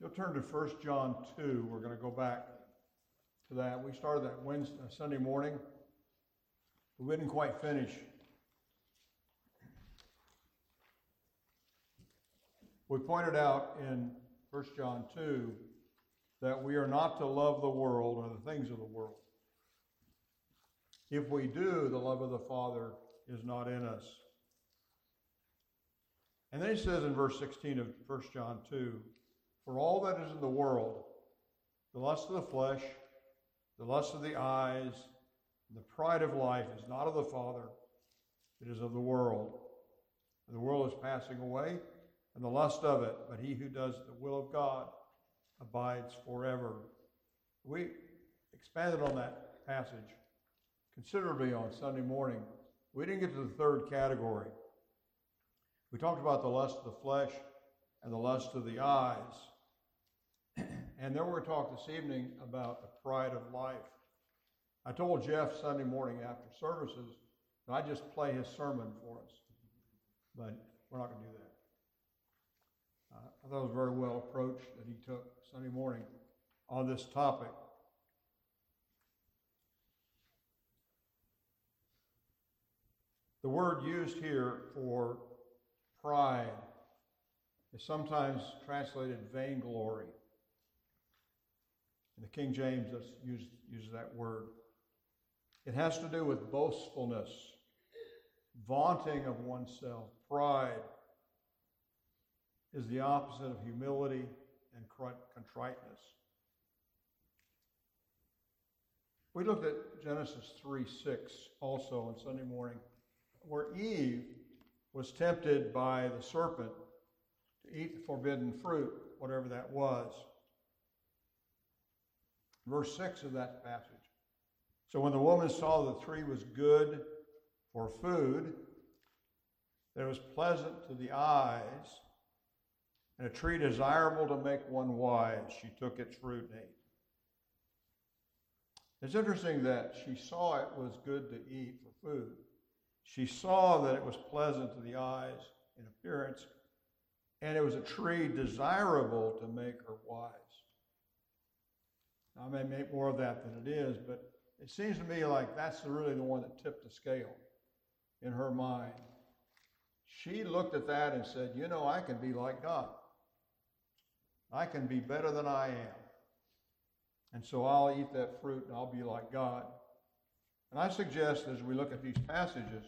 You'll turn to 1 John 2. We're going to go back to that. We started that Sunday morning. We didn't quite finish. We pointed out in 1 John 2 that we are not to love the world or the things of the world. If we do, the love of the Father is not in us. And then he says in verse 16 of 1 John 2, for all that is in the world, the lust of the flesh, the lust of the eyes, and the pride of life is not of the Father, it is of the world. And the world is passing away, and the lust of it, but he who does the will of God abides forever. We expanded on that passage considerably on Sunday morning. We didn't get to the third category. We talked about the lust of the flesh and the lust of the eyes. And then we're going to talk this evening about the pride of life. I told Jeff Sunday morning after services that I'd just play his sermon for us. But we're not going to do that. I thought it was very well approached that he took Sunday morning on this topic. The word used here for pride is sometimes translated vainglory. And the King James uses that word. It has to do with boastfulness, vaunting of oneself. Pride is the opposite of humility and contriteness. We looked at Genesis 3:6 also on Sunday morning, where Eve was tempted by the serpent to eat the forbidden fruit, whatever that was. Verse 6 of that passage. So when the woman saw the tree was good for food, that it was pleasant to the eyes, and a tree desirable to make one wise, she took its fruit and ate. It's interesting that she saw it was good to eat for food. She saw that it was pleasant to the eyes in appearance, and it was a tree desirable to make her wise. Now, I may make more of that than it is, but it seems to me like that's really the one that tipped the scale in her mind. She looked at that and said, you know, I can be like God. I can be better than I am. And so I'll eat that fruit and I'll be like God. And I suggest as we look at these passages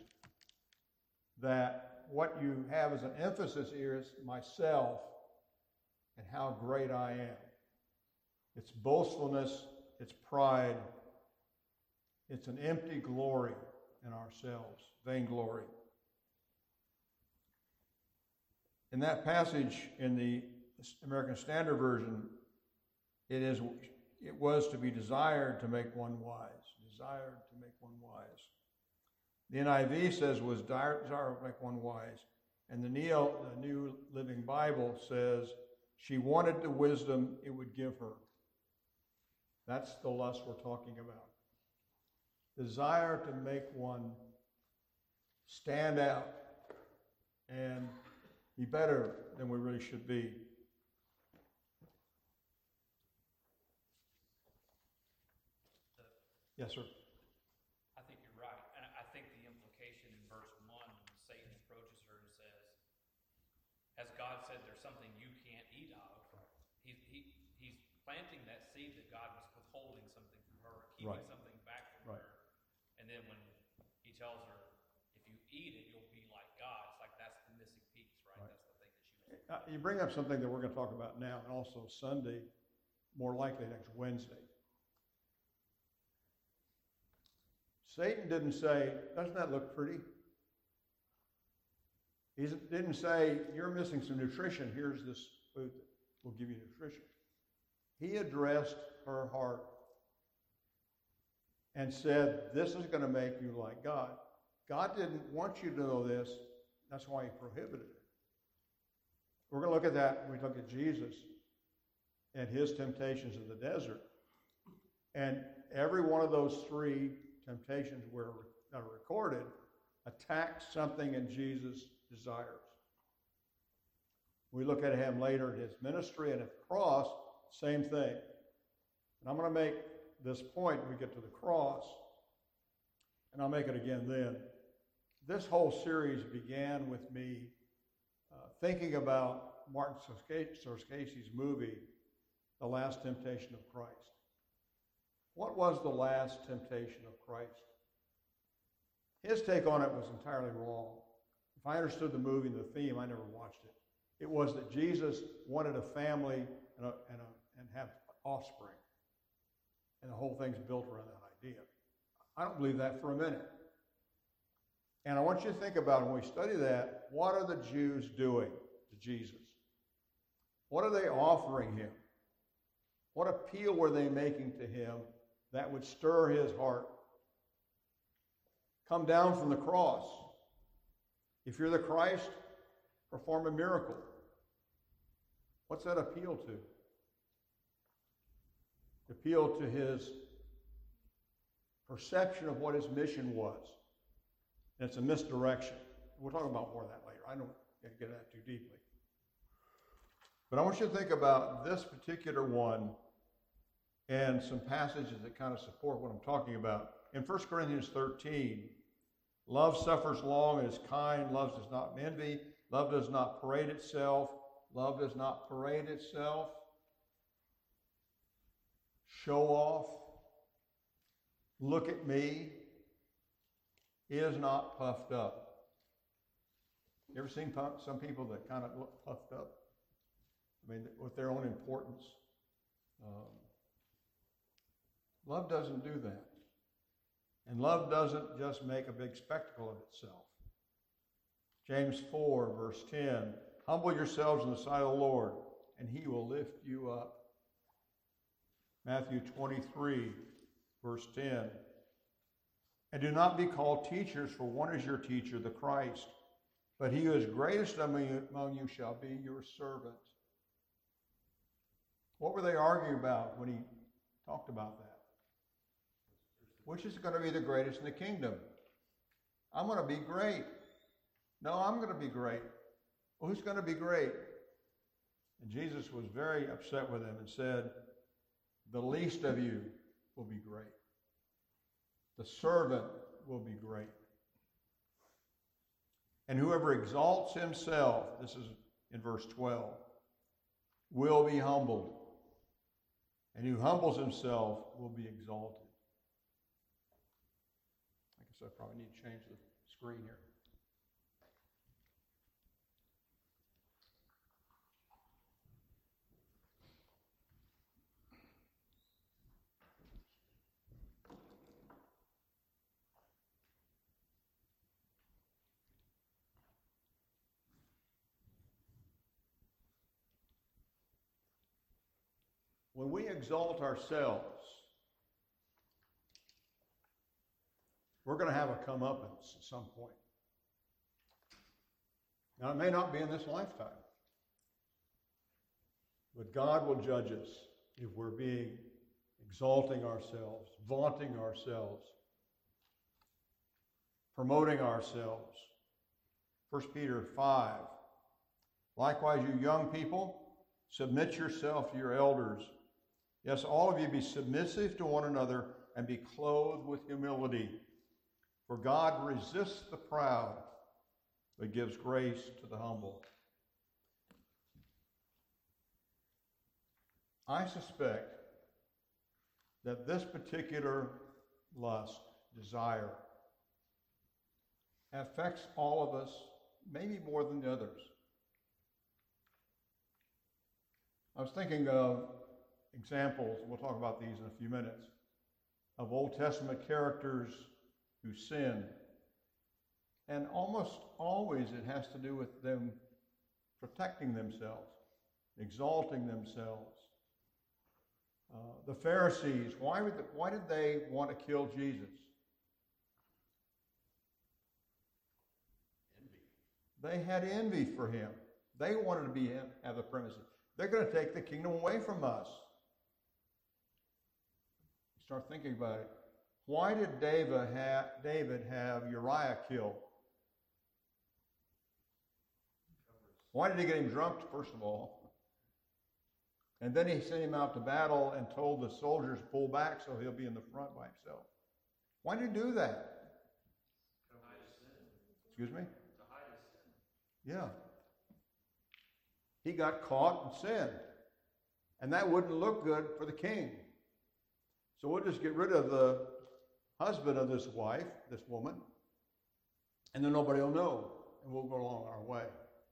that what you have as an emphasis here is myself and how great I am. It's boastfulness, it's pride, it's an empty glory in ourselves, vainglory. In that passage in the American Standard Version, it was to be desired to make one wise. Desired to make one wise. The NIV says was desire to make one wise. And the New Living Bible says she wanted the wisdom it would give her. That's the lust we're talking about. Desire to make one stand out and be better than we really should be. Yes, sir. I think you're right. And I think the implication in verse 1, when Satan approaches her and says, as God said, there's something you can't eat of. He's planting that seed that God was withholding something from her, keeping something back from her. And then when he tells her, if you eat it, you'll be like God. It's like that's the missing piece, right? That's the thing that she was. You bring up something that we're going to talk about now, and also Sunday, more likely next Wednesday. Satan didn't say, doesn't that look pretty? He didn't say, you're missing some nutrition. Here's this food that will give you nutrition. He addressed her heart and said, this is going to make you like God. God didn't want you to know this. That's why he prohibited it. We're going to look at that when we look at Jesus and his temptations in the desert. And every one of those three temptations that are recorded attacked something in Jesus' desires. We look at him later in his ministry and at the cross, same thing. And I'm going to make this point when we get to the cross, and I'll make it again then. This whole series began with me thinking about Martin Scorsese's movie, The Last Temptation of Christ. What was the last temptation of Christ? His take on it was entirely wrong. If I understood the movie and the theme, I never watched it. It was that Jesus wanted a family and have offspring. And the whole thing's built around that idea. I don't believe that for a minute. And I want you to think about, when we study that, what are the Jews doing to Jesus? What are they offering him? What appeal were they making to him that would stir his heart? Come down from the cross. If you're the Christ, perform a miracle. What's that appeal to? Appeal to his perception of what his mission was. And it's a misdirection. We'll talk about more of that later. I don't get that too deeply. But I want you to think about this particular one and some passages that kind of support what I'm talking about. In 1 Corinthians 13, love suffers long and is kind. Love does not envy. Love does not parade itself. Love does not parade itself. Show off. Look at me. Is not puffed up. You ever seen some people that kind of look puffed up? I mean, with their own importance. Love doesn't do that. And love doesn't just make a big spectacle of itself. James 4, verse 10, humble yourselves in the sight of the Lord, and he will lift you up. Matthew 23, verse 10, and do not be called teachers, for one is your teacher, the Christ. But he who is greatest among you shall be your servant. What were they arguing about when he talked about that? Which is going to be the greatest in the kingdom? I'm going to be great. No, I'm going to be great. Well, who's going to be great? And Jesus was very upset with them and said, the least of you will be great. The servant will be great. And whoever exalts himself, this is in verse 12, will be humbled. And who humbles himself will be exalted. I guess I probably need to change the screen here. When we exalt ourselves, we're going to have a comeuppance at some point. Now, it may not be in this lifetime, but God will judge us if we're exalting ourselves, vaunting ourselves, promoting ourselves. 1 Peter 5, likewise, you young people, submit yourself to your elders. Yes, all of you be submissive to one another and be clothed with humility. For God resists the proud, but gives grace to the humble. I suspect that this particular lust, desire, affects all of us, maybe more than the others. I was thinking of examples, we'll talk about these in a few minutes, of Old Testament characters who sinned. And almost always it has to do with them protecting themselves, exalting themselves. The Pharisees, why did they want to kill Jesus? Envy. They had envy for him. They wanted to have the primacy. They're going to take the kingdom away from us. Start thinking about it. Why did David have Uriah killed? Why did he get him drunk, first of all? And then he sent him out to battle and told the soldiers to pull back so he'll be in the front by himself. Why did he do that? To hide his sin. Excuse me? To hide his sin. Yeah. He got caught in sin. And that wouldn't look good for the king. So we'll just get rid of the husband of this wife, this woman, and then nobody will know, and we'll go along our way.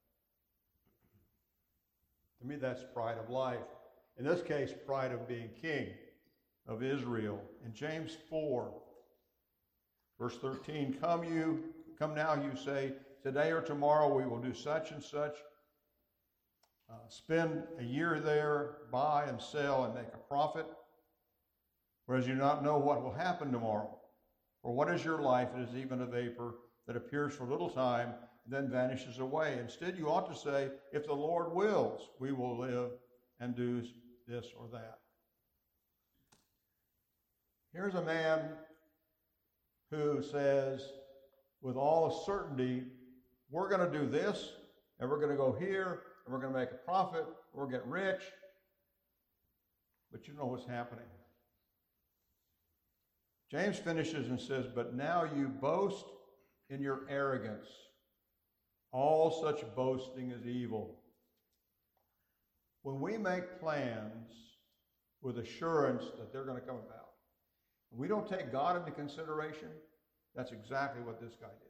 To me, that's pride of life. In this case, pride of being king of Israel. In James 4, verse 13, come now, you say, today or tomorrow we will do such and such. Spend a year there, buy and sell and make a profit, whereas you do not know what will happen tomorrow. For what is your life? It is even a vapor that appears for a little time and then vanishes away. Instead, you ought to say, if the Lord wills, we will live and do this or that. Here's a man who says, with all certainty, we're going to do this, and we're going to go here, and we're going to make a profit, we're going to get rich. But you know what's happening. James finishes and says, but now you boast in your arrogance. All such boasting is evil. When we make plans with assurance that they're going to come about, and we don't take God into consideration, that's exactly what this guy did.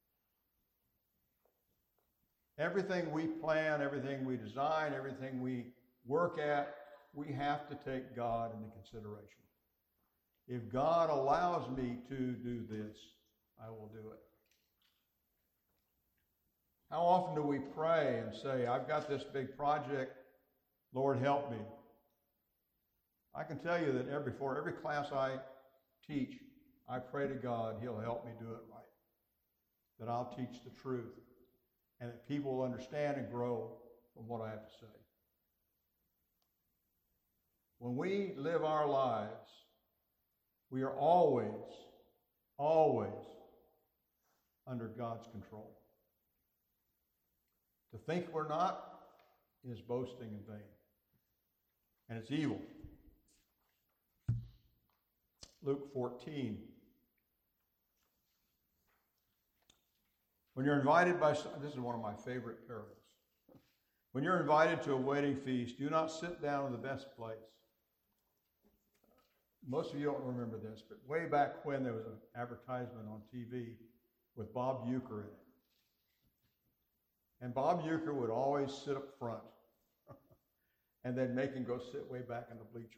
Everything we plan, everything we design, everything we work at, we have to take God into consideration. If God allows me to do this, I will do it. How often do we pray and say, I've got this big project, Lord, help me? I can tell you that before every class I teach, I pray to God He'll help me do it right, that I'll teach the truth, and that people will understand and grow from what I have to say. When we live our lives, we are always under God's control. To think we're not is boasting in vain. And it's evil. Luke 14. When you're invited by, this is one of my favorite parables. When you're invited to a wedding feast, do not sit down in the best place. Most of you don't remember this, but way back when there was an advertisement on TV with Bob Uecker in it. And Bob Uecker would always sit up front and then make him go sit way back in the bleachers.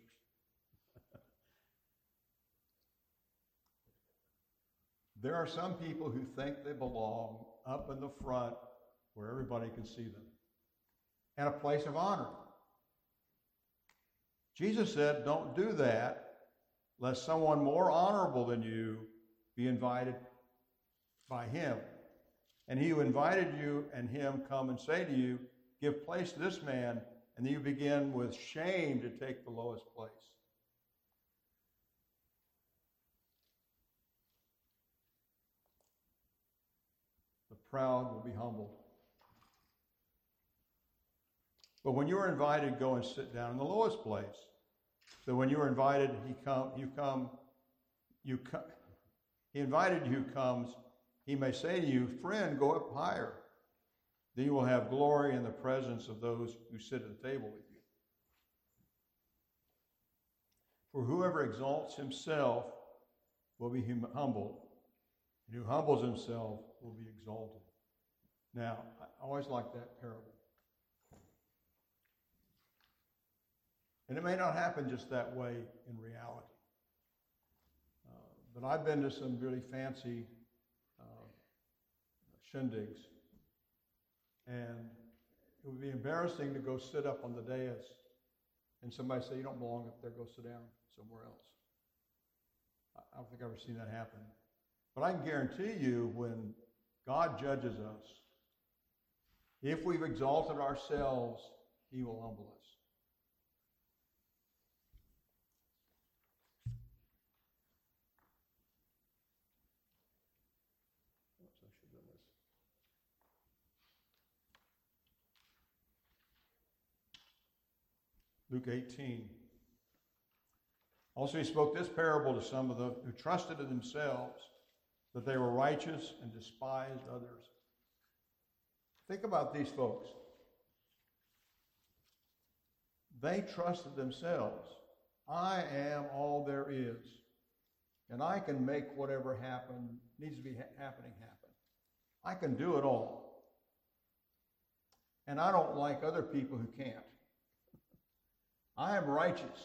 There are some people who think they belong up in the front where everybody can see them, and a place of honor. Jesus said, don't do that, lest someone more honorable than you be invited by him. And he who invited you and him come and say to you, give place to this man, and then you begin with shame to take the lowest place. The proud will be humbled. But when you are invited, go and sit down in the lowest place. So when you are invited, he invited you, who comes, he may say to you, friend, go up higher. Then you will have glory in the presence of those who sit at the table with you. For whoever exalts himself will be humbled, and who humbles himself will be exalted. Now, I always like that parable. And it may not happen just that way in reality. But I've been to some really fancy shindigs. And it would be embarrassing to go sit up on the dais and somebody say, you don't belong up there, go sit down somewhere else. I don't think I've ever seen that happen. But I can guarantee you when God judges us, if we've exalted ourselves, he will humble us. Oops, I should have done this. Luke 18. Also he spoke this parable to some of those who trusted in themselves that they were righteous and despised others. Think about these folks. They trusted themselves. I am all there is. And I can make whatever needs to be happening happen. I can do it all. And I don't like other people who can't. I am righteous.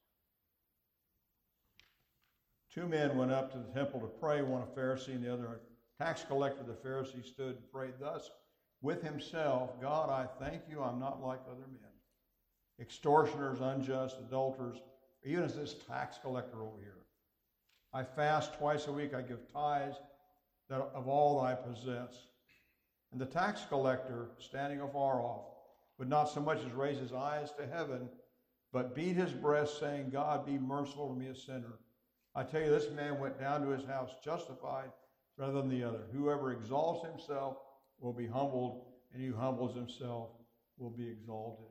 Two men went up to the temple to pray, one a Pharisee and the other a tax collector. The Pharisee stood and prayed thus with himself, God, I thank you I'm not like other men, extortioners, unjust, adulterers, even as this tax collector over here. I fast twice a week. I give tithes of all that I possess. And the tax collector, standing afar off, would not so much as raise his eyes to heaven, but beat his breast, saying, God, be merciful to me, a sinner. I tell you, this man went down to his house justified rather than the other. Whoever exalts himself will be humbled, and he who humbles himself will be exalted.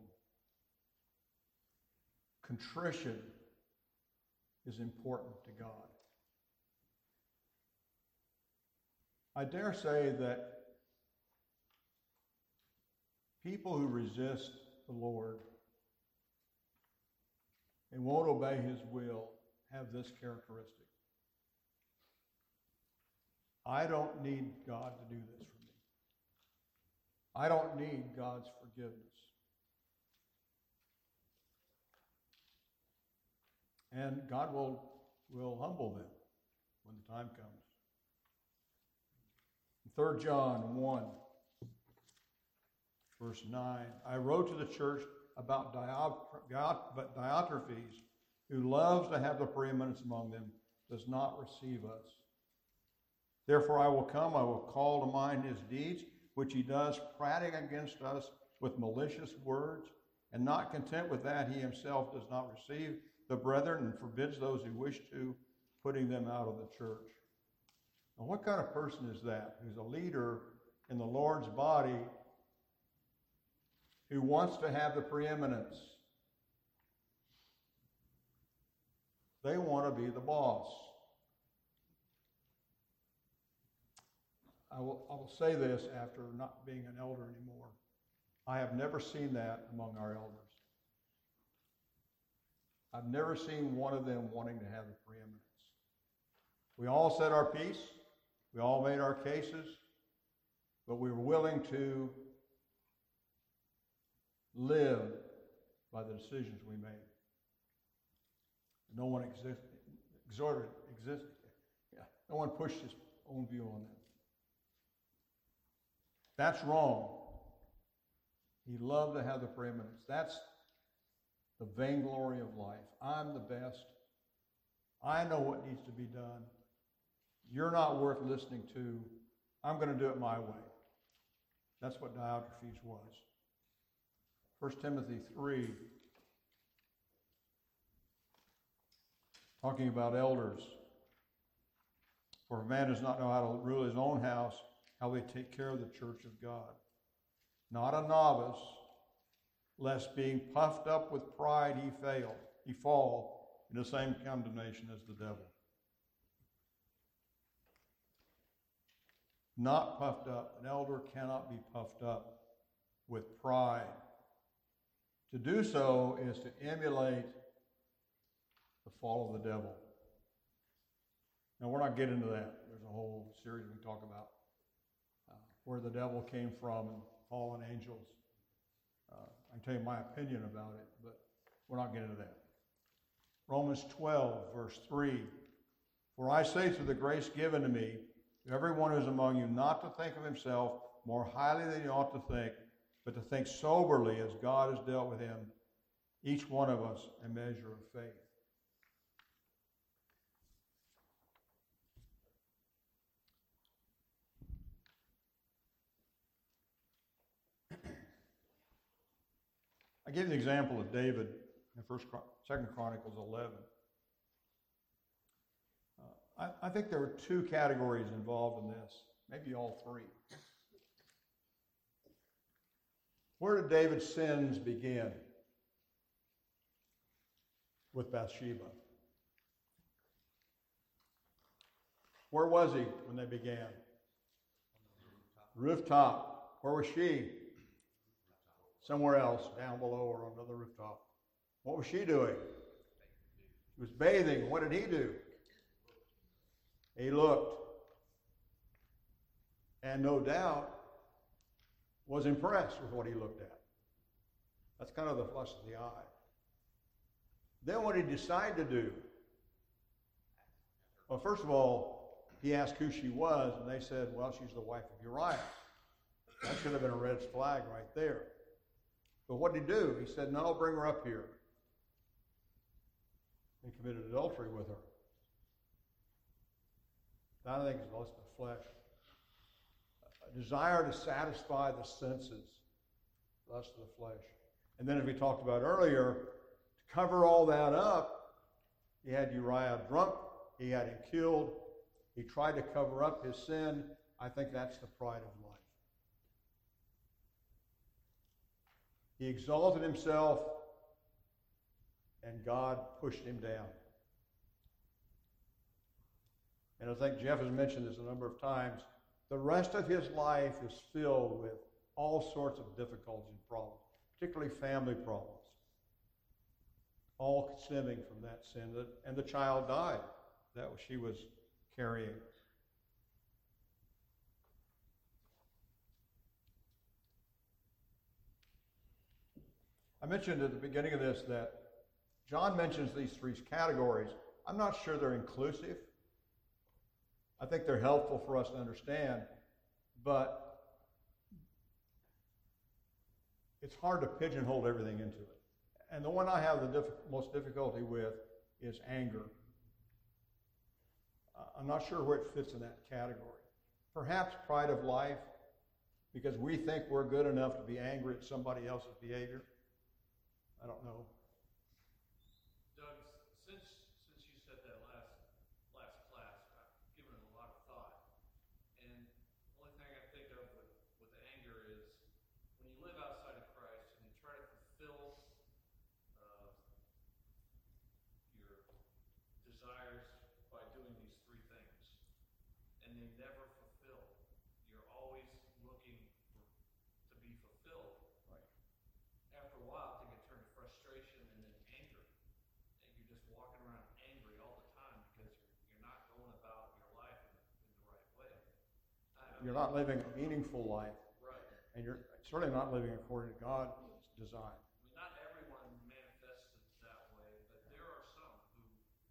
Contrition is important to God. I dare say that people who resist the Lord and won't obey his will have this characteristic. I don't need God to do this for me. I don't need God's forgiveness. And God will humble them when the time comes. 3 John 1, verse 9, I wrote to the church about Diotrephes, who loves to have the preeminence among them, does not receive us. Therefore I will come, I will call to mind his deeds, which he does, prating against us with malicious words, and not content with that, he himself does not receive the brethren and forbids those who wish to, putting them out of the church. Now, what kind of person is that who's a leader in the Lord's body who wants to have the preeminence? They want to be the boss. I will say this after not being an elder anymore. I have never seen that among our elders. I've never seen one of them wanting to have the preeminence. We all said our piece. We all made our cases. But we were willing to live by the decisions we made. No one no one pushed his own view on them. That's wrong. He loved to have the preeminence. That's the vainglory of life. I'm the best. I know what needs to be done. You're not worth listening to. I'm going to do it my way. That's what Diotrephes was. 1 Timothy 3, talking about elders. For a man does not know how to rule his own house, how they take care of the church of God. Not a novice, lest being puffed up with pride he fall in the same condemnation as the devil. Not puffed up. An elder cannot be puffed up with pride. To do so is to emulate the fall of the devil. Now, we're not getting into that. There's a whole series we can talk about where the devil came from and fallen angels. I can tell you my opinion about it, but we're not getting into that. Romans 12, verse 3. For I say through the grace given to me, to everyone who is among you, not to think of himself more highly than he ought to think, but to think soberly as God has dealt with him, each one of us a measure of faith. I gave the example of David in 2 Chronicles 11. I think there were two categories involved in this, maybe all three. Where did David's sins begin? with Bathsheba. Where was he when they began? Rooftop. Where was she? Somewhere else, down below or on another rooftop. What was she doing? She was bathing. What did he do? He looked. And no doubt was impressed with what he looked at. That's kind of the lust of the eye. Then what did he decide to do? Well, first of all, he asked who she was, and they said, well, she's the wife of Uriah. That should have been a red flag right there. But what did he do? He said, no, bring her up here. And committed adultery with her. That, I think, is the lust of the flesh. A desire to satisfy the senses. Lust of the flesh. And then, as we talked about earlier, to cover all that up, he had Uriah drunk. He had him killed. He tried to cover up his sin. I think that's the pride of life. He exalted himself, and God pushed him down. And I think Jeff has mentioned this a number of times. The rest of his life is filled with all sorts of difficulties and problems, particularly family problems, all stemming from that sin. And the child died that she was carrying. I mentioned at the beginning of this that John mentions these three categories. I'm not sure they're inclusive. I think they're helpful for us to understand, but it's hard to pigeonhole everything into it. And the one I have the most difficulty with is anger. I'm not sure where it fits in that category. Perhaps pride of life, because we think we're good enough to be angry at somebody else's behavior. I don't know. Doug, since you said that last class, I've given it a lot of thought. And the only thing I think of with anger is when you live outside of Christ and you try to fulfill your desires by doing these three things, and they never fulfill. You're always looking to be fulfilled. Right. After a while, I think it turned to frustration and then anger. And you're just walking around angry all the time because you're not going about your life in the right way. You're not living a meaningful life. Right. And you're certainly not living according to God's design. I mean, not everyone manifests it that way, but there are some who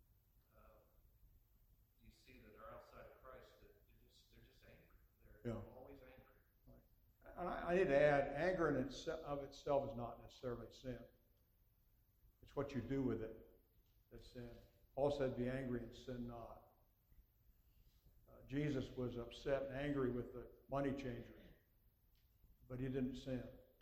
you see that are outside of Christ that they're just angry. They're always angry. And I need to add, anger in of itself is not necessarily sin. It's what you do with it that's sin. Paul said, be angry and sin not. Jesus was upset and angry with the money changer, but he didn't sin.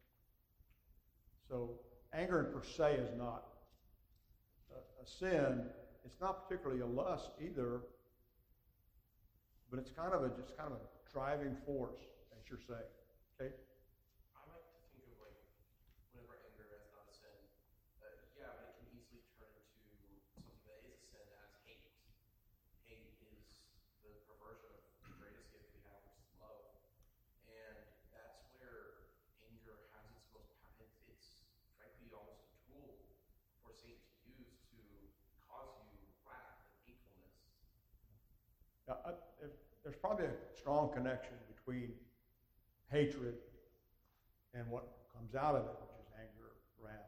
So anger per se is not a sin. It's not particularly a lust either, but it's kind of a driving force, as you're saying. Okay? I like to think of like whenever anger is not a sin, but it can easily turn into something that is a sin as hate. Hate is the perversion of the greatest gift we have, which is love, and that's where anger has its most power. It's frankly almost a tool for Satan to use to cause you wrath and hatefulness. There's probably a strong connection between hatred and what comes out of it, which is anger, wrath.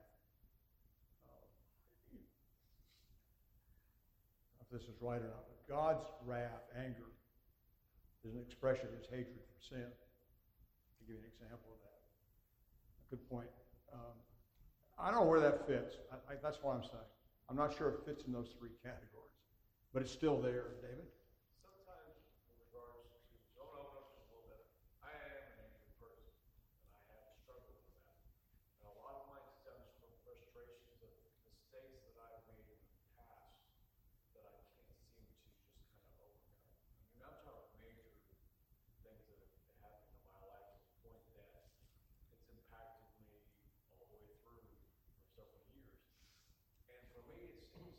If this is right or not, but God's wrath, anger, is an expression of his hatred for sin. To give you an example of that. A good point. I don't know where that fits. That's what I'm saying. I'm not sure it fits in those three categories, but it's still there, David. Sometimes in regards to, so I'm going to open up just a little bit. I am an angry person, and I have struggled with that. And a lot of mine stems from frustrations of mistakes that I've made in the past that I can't seem to just kind of overcome. I mean, I'm talking major things that have happened in my life to the point that it's impacted me all the way through for several years. And for me, it seems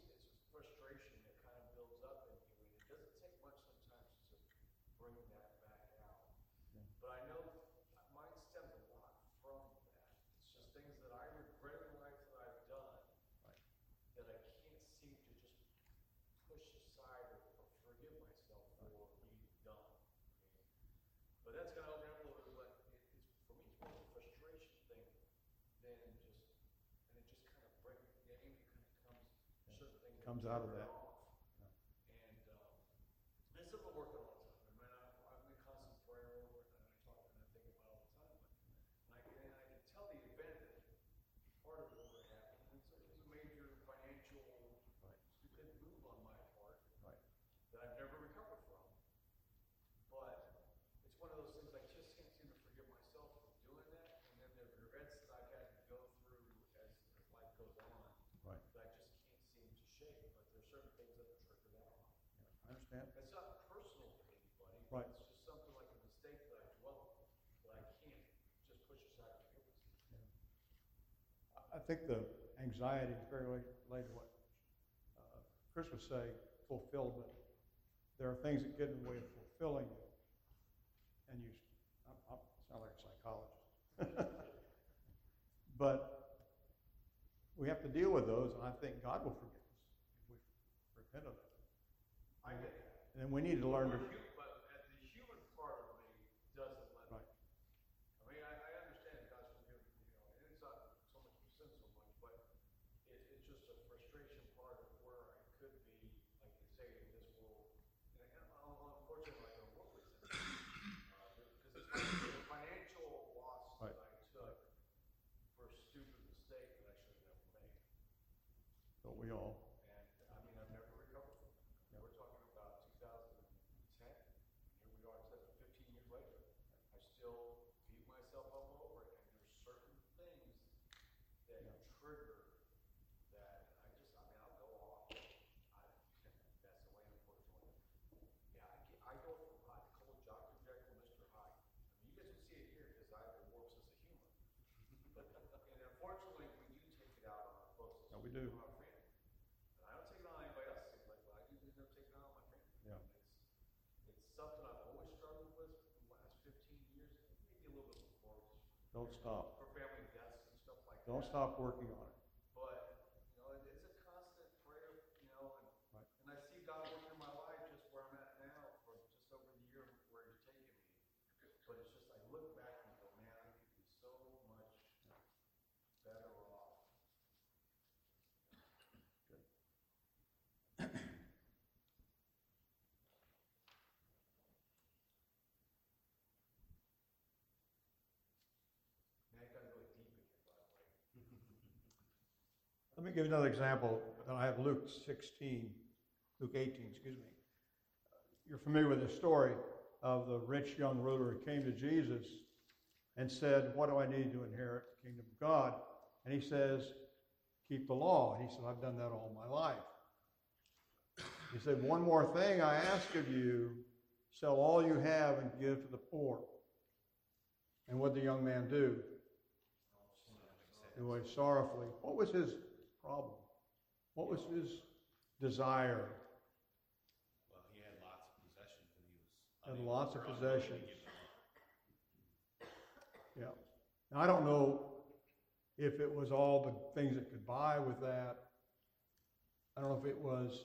But I know mine stems a lot from that. It's just things that I regret in life that I've done that I can't seem to just push aside or forgive myself for being done. But that's gonna open up a little bit, but it's for me, it's more of a frustration thing than just, and it just kind of brings, the anger kind of certain things. Comes out of that. Off. And it's something we're working on all the time. I mean, I'm in constant prayer over it, and I talk and I think about it all the time. But and I can tell the event that part of it what happened. It was a major financial stupid move on my part that I've never recovered from. But it's one of those things I just can't seem to forgive myself for doing that, and then the regrets that I've had to go through as life goes on Right. that I just can't seem to shake. But there's certain things that have triggered out on. I understand. It's not personal to anybody. Right. It's just something like a mistake that I dwell on, that I can't just push aside and forgive myself. I think the anxiety is very related to what Chris was saying, fulfillment. There are things that get in the way of fulfilling it. And I sound like a psychologist. But we have to deal with those, and I think God will forgive us if we repent of it. I get that. And then we need to learn to. But the human part of me doesn't let me. Right. I mean, I understand God's forgiven, and it's not so much sin so much, but it's just a frustration part of where I could be, like you say, in this world. And unfortunately, like a worldly sense, because it's a financial loss Right. that I took for a stupid mistake that I should have never made. Don't we all? And I mean, I've never recovered from it. Yep. We're talking about 2010. Here we are, 15 years later. I still beat myself up over it, and there's certain things that trigger that I'll go off. That's the way, unfortunately. Yeah, I go from hot to cold, Dr. Jekyll, Mr. Hyde. I mean, you guys will see it here because I have a warped sense of humor. But and unfortunately, we do take it out on our closest. Yeah, we do. On our family. And I don't take it on anybody else, it seems like, but I do end up taking it out on my family. Yeah. It's something I've always struggled with the last 15 years, maybe a little bit before. Don't stop. For family deaths and stuff like that. Don't stop working on it. But, it's a constant prayer, and Right. and I see God working in my life just where I'm at now for just over the year where He's taken me. But it's just, I look back and go, man, I could be so much better off. Man, it got really deep in here, by the way. Let me give you another example. I have Luke 18, excuse me. You're familiar with the story of the rich young ruler who came to Jesus and said, what do I need to inherit the kingdom of God? And he says, keep the law. And he said, I've done that all my life. He said, one more thing I ask of you, sell all you have and give to the poor. And what did the young man do? He went sorrowfully. What was his problem? What was his desire? Well, he had lots of possessions, and he was Had unable lots of or unwilling to possessions. give them up. Yeah. Now, I don't know if it was all the things it could buy with that. I don't know if it was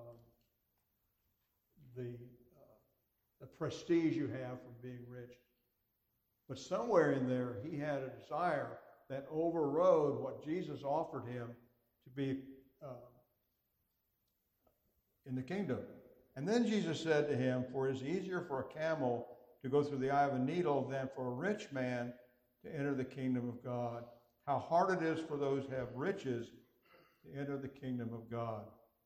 the prestige you have from being rich. But somewhere in there, he had a desire that overrode what Jesus offered him to be in the kingdom. And then Jesus said to him, for it is easier for a camel to go through the eye of a needle than for a rich man to enter the kingdom of God. How hard it is for those who have riches to enter the kingdom of God.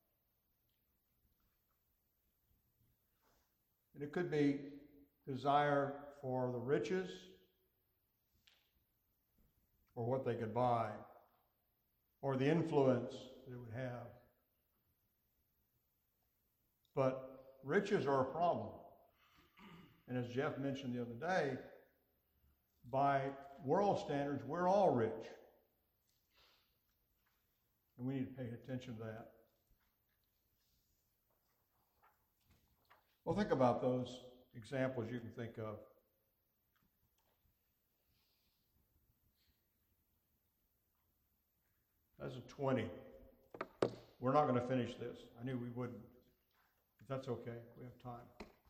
And it could be desire for the riches, or what they could buy, or the influence that it would have. But riches are a problem. And as Jeff mentioned the other day, by world standards, we're all rich. And we need to pay attention to that. Well, think about those examples you can think of. That's a 20. We're not going to finish this. I knew we wouldn't. If that's okay, we have time.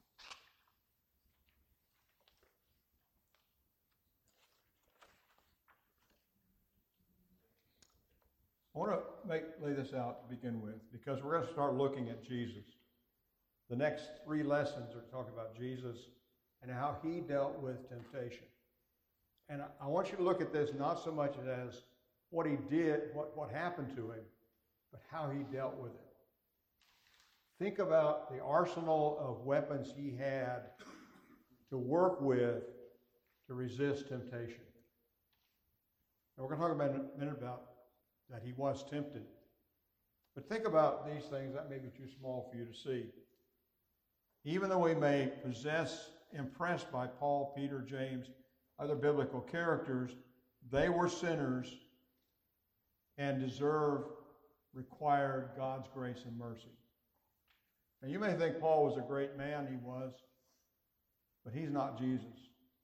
I want to lay this out to begin with, because we're going to start looking at Jesus. The next 3 lessons are talking about Jesus and how he dealt with temptation. And I want you to look at this not so much as what he did, what happened to him, but how he dealt with it. Think about the arsenal of weapons he had to work with to resist temptation. And we're going to talk about in a minute about that he was tempted. But think about these things that may be too small for you to see. Even though we may impressed by Paul, Peter, James, other biblical characters, they were sinners and required God's grace and mercy. Now you may think Paul was a great man, he was, but he's not Jesus.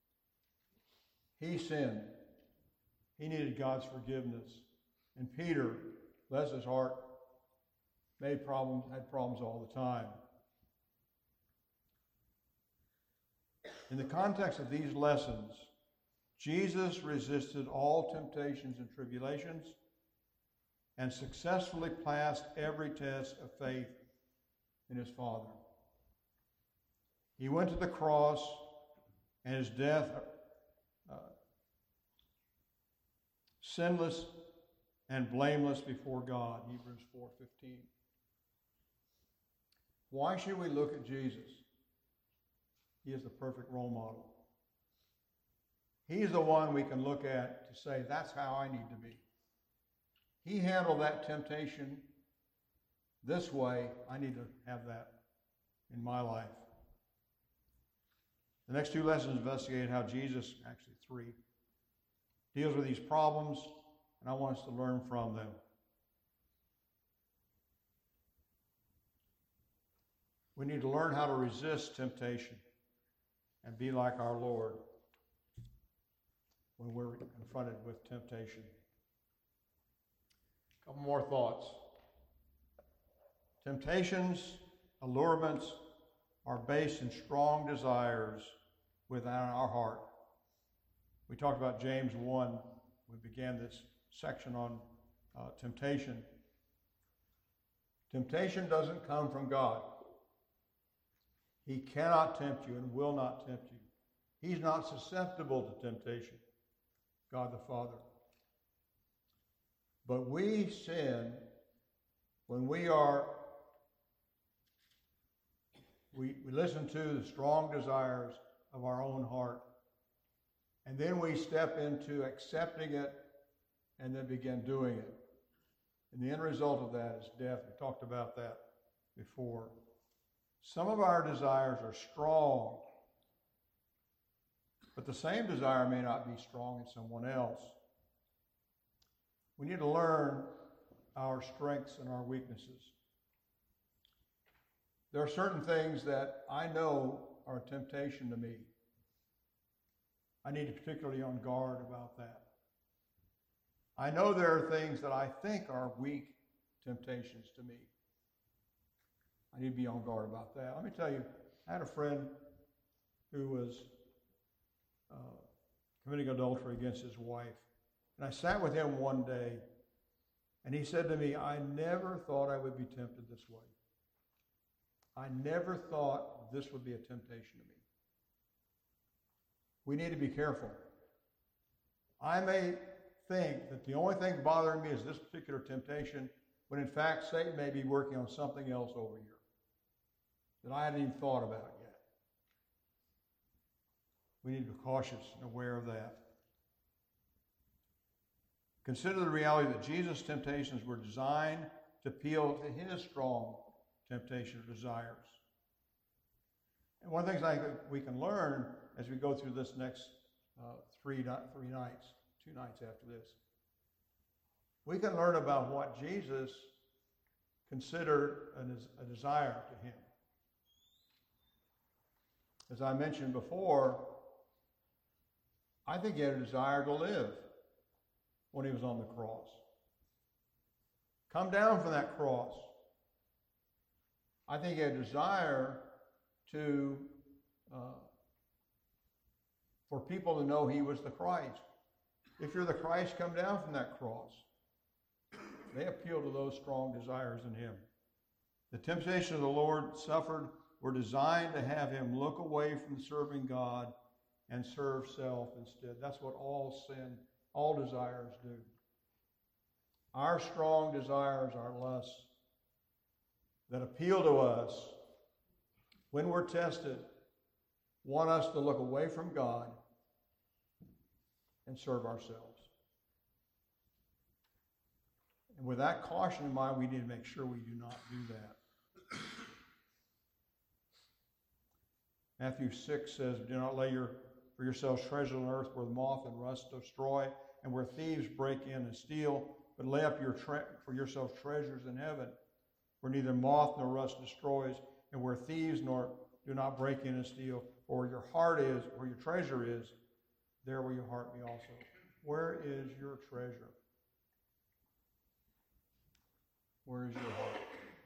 He sinned. He needed God's forgiveness. And Peter, bless his heart, had problems all the time. In the context of these lessons, Jesus resisted all temptations and tribulations and successfully passed every test of faith in his Father. He went to the cross, and his death sinless and blameless before God, Hebrews 4:15. Why should we look at Jesus? He is the perfect role model. He's the one we can look at to say, that's how I need to be. He handled that temptation this way. I need to have that in my life. The next 2 lessons investigate how Jesus, actually 3, deals with these problems, and I want us to learn from them. We need to learn how to resist temptation and be like our Lord when we're confronted with temptation. A couple more thoughts. Temptations, allurements are based in strong desires within our heart. We talked about James 1. We began this section on temptation. Temptation doesn't come from God. He cannot tempt you and will not tempt you. He's not susceptible to temptation, God the Father. But we sin when we listen to the strong desires of our own heart, and then we step into accepting it and then begin doing it. And the end result of that is death. We talked about that before. Some of our desires are strong, but the same desire may not be strong in someone else. We need to learn our strengths and our weaknesses. There are certain things that I know are a temptation to me. I need to be particularly on guard about that. I know there are things that I think are weak temptations to me. I need to be on guard about that. Let me tell you, I had a friend who was committing adultery against his wife. And I sat with him one day, and he said to me, I never thought I would be tempted this way. I never thought this would be a temptation to me. We need to be careful. I may think that the only thing bothering me is this particular temptation, when in fact Satan may be working on something else over here that I hadn't even thought about yet. We need to be cautious and aware of that. Consider the reality that Jesus' temptations were designed to appeal to his strong temptation or desires. And one of the things I think we can learn as we go through this next 3 nights, 2 nights after this, we can learn about what Jesus considered a desire to him. As I mentioned before, I think he had a desire to live when he was on the cross. come down from that cross. I think he had a desire to for people to know he was the Christ. If you're the Christ, come down from that cross. They appeal to those strong desires in him. The temptation of the Lord suffered were designed to have him look away from serving God and serve self instead. That's what all sin, all desires do. Our strong desires, our lusts that appeal to us when we're tested, want us to look away from God and serve ourselves. And with that caution in mind, we need to make sure we do not do that. Matthew 6 says, do not lay for yourselves treasure on earth where moth and rust destroy and where thieves break in and steal, but lay up for yourselves treasures in heaven where neither moth nor rust destroys and where thieves do not break in and steal. For where your heart is, where your treasure is, there will your heart be also. Where is your treasure? Where is your heart?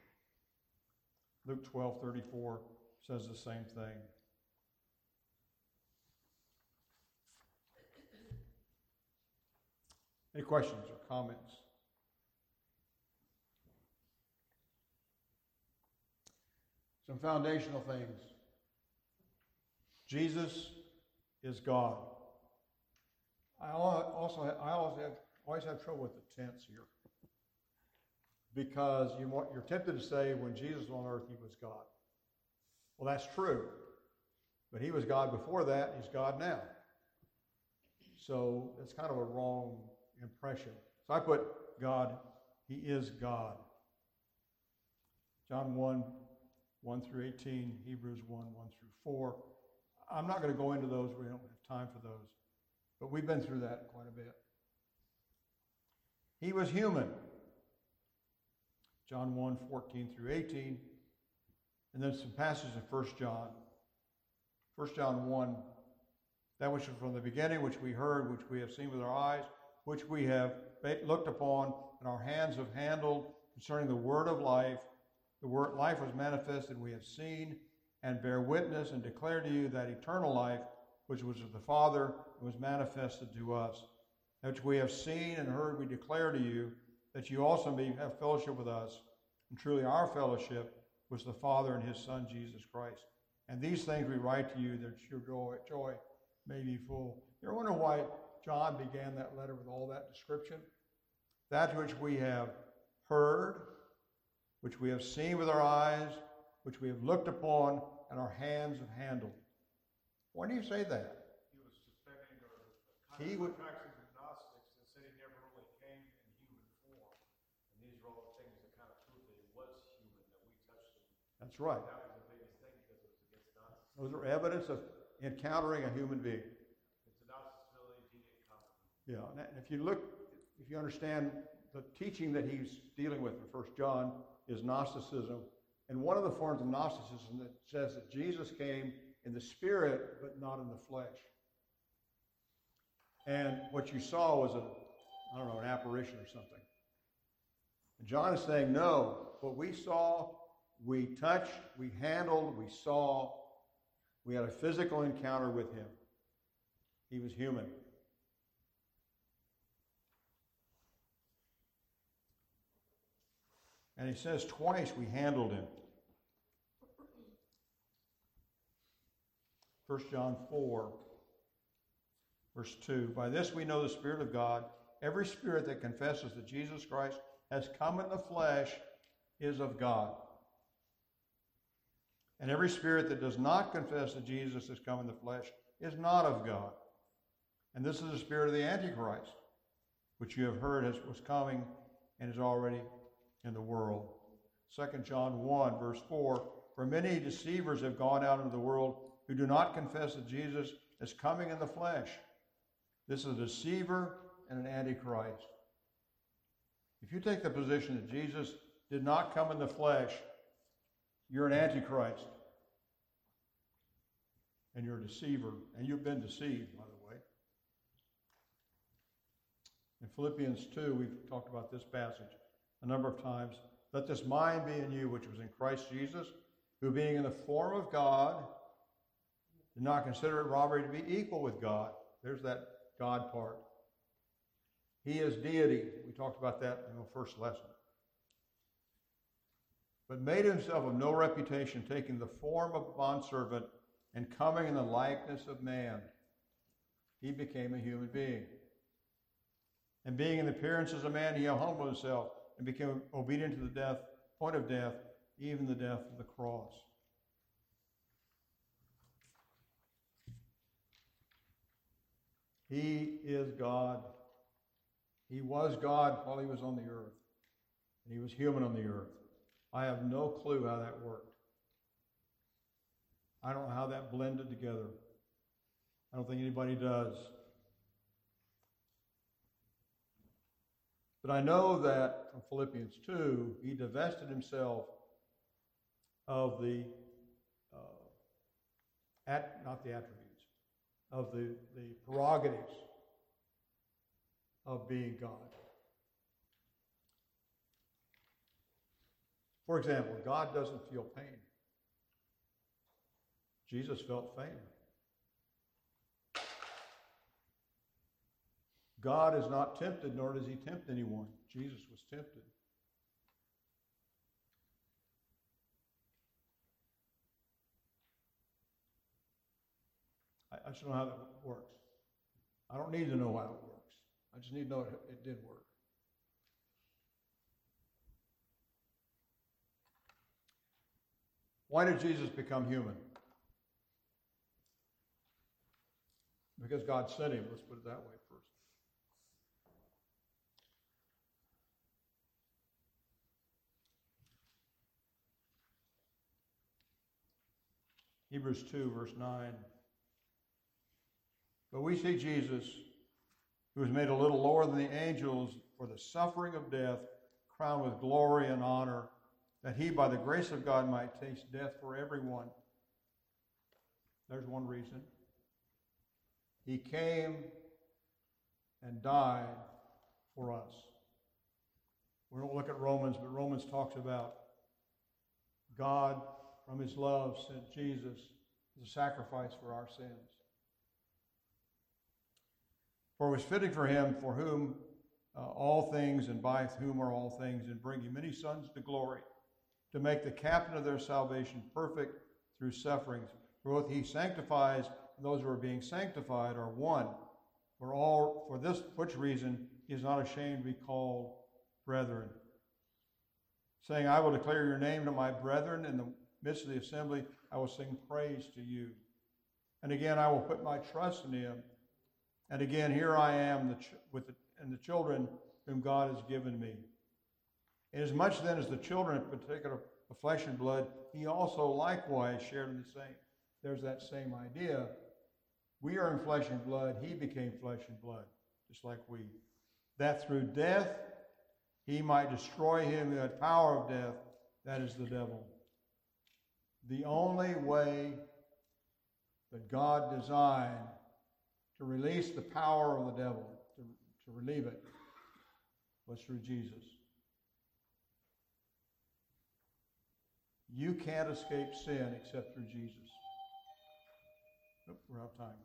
Luke 12:34 says the same thing. Any questions or comments? Some foundational things. Jesus is God. I always have trouble with the tense here. Because you're tempted to say when Jesus was on earth, he was God. Well, that's true. But he was God before that, he's God now. So it's kind of a wrong impression. So I put God, he is God. John 1 through 18, Hebrews 1 through 4. I'm not going to go into those. We don't have time for those. But we've been through that quite a bit. He was human. John 1, 14 through 18. And then some passages in 1 John. 1 John 1, that which was from the beginning, which we heard, which we have seen with our eyes, which we have looked upon, and our hands have handled concerning the word of life. The word life was manifested, we have seen, and bear witness, and declare to you that eternal life, which was of the Father, was manifested to us. That which we have seen and heard, we declare to you, that you also may have fellowship with us. And truly our fellowship was the Father and his Son, Jesus Christ. And these things we write to you, that your joy may be full. You ever wonder why John began that letter with all that description? That which we have heard, which we have seen with our eyes, which we have looked upon, and our hands have handled. Why do you say that? He was suspending or He would- contracting the Gnostics that said he never really came in human form. And these are all the things that kind of prove that he was human, that we touched him. That's right. That was the biggest thing because it was against Gnostics. Those are evidence of encountering a human being. It's a Gnostic village, he didn't come. Yeah, and if you understand the teaching that he's dealing with in 1 John is Gnosticism. And one of the forms of Gnosticism that says that Jesus came in the spirit, but not in the flesh. And what you saw was an apparition or something. And John is saying, no, what we saw, we touched, we handled, we saw, we had a physical encounter with him. He was human. And he says twice we handled him. 1 John 4, verse 2. By this we know the Spirit of God. Every spirit that confesses that Jesus Christ has come in the flesh is of God. And every spirit that does not confess that Jesus has come in the flesh is not of God. And this is the spirit of the Antichrist, which you have heard was coming and is already in the world. 2 John 1, verse 4. For many deceivers have gone out into the world who do not confess that Jesus is coming in the flesh. This is a deceiver and an antichrist. If you take the position that Jesus did not come in the flesh, you're an antichrist. And you're a deceiver. And you've been deceived, by the way. In Philippians 2, we've talked about this passage. a number of times. Let this mind be in you, which was in Christ Jesus, who being in the form of God, did not consider it robbery to be equal with God. There's that God part. He is deity. We talked about that in the first lesson. But made himself of no reputation, taking the form of a bondservant and coming in the likeness of man. He became a human being. And being in the appearance as a man, he humbled himself and became obedient to the death, point of death, even the death of the cross. He is God. He was God while he was on the earth. And he was human on the earth. I have no clue how that worked. I don't know how that blended together. I don't think anybody does. But I know that from Philippians 2, he divested himself of the, not the attributes, of the prerogatives of being God. For example, God doesn't feel pain. Jesus felt pain. God is not tempted, nor does he tempt anyone. Jesus was tempted. I just don't know how that works. I don't need to know how it works. I just need to know it did work. Why did Jesus become human? Because God sent him. Let's put it that way first. Hebrews 2, verse 9. But we see Jesus, who was made a little lower than the angels for the suffering of death, crowned with glory and honor, that he, by the grace of God, might taste death for everyone. There's one reason. He came and died for us. We don't look at Romans, but Romans talks about God, from his love, sent Jesus as a sacrifice for our sins. For it was fitting for him, for whom all things and by whom are all things, and bringing many sons to glory, to make the captain of their salvation perfect through sufferings. For both he sanctifies and those who are being sanctified are one. For this which reason he is not ashamed to be called brethren, saying, I will declare your name to my brethren. In the midst of the assembly I will sing praise to you. And again I will put my trust in him. And again, here I am and the children whom God has given me. Inasmuch then as the children, in particular of flesh and blood, he also likewise shared in the same. There's that same idea. We are in flesh and blood. He became flesh and blood, just like we. That through death he might destroy him who had power of death, that is the devil. The only way that God designed to release the power of the devil, to relieve it, was through Jesus. You can't escape sin except through Jesus. Nope, we're out of time.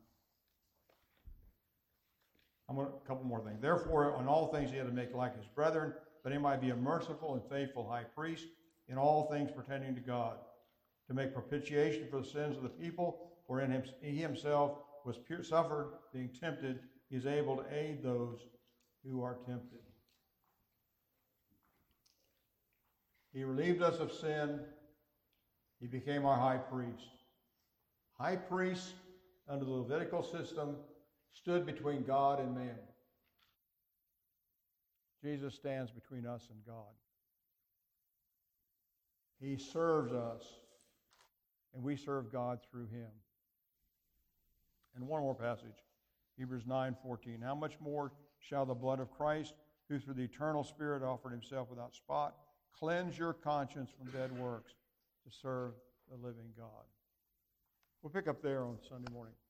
A couple more things. Therefore, on all things he had to make like his brethren, that he might be a merciful and faithful high priest in all things pertaining to God, to make propitiation for the sins of the people, for in him, he himself was suffered, being tempted, he is able to aid those who are tempted. He relieved us of sin. He became our high priest. High priests under the Levitical system stood between God and man. Jesus stands between us and God. He serves us, and we serve God through him. And one more passage, Hebrews 9:14. How much more shall the blood of Christ, who through the eternal Spirit offered himself without spot, cleanse your conscience from dead works to serve the living God. We'll pick up there on Sunday morning.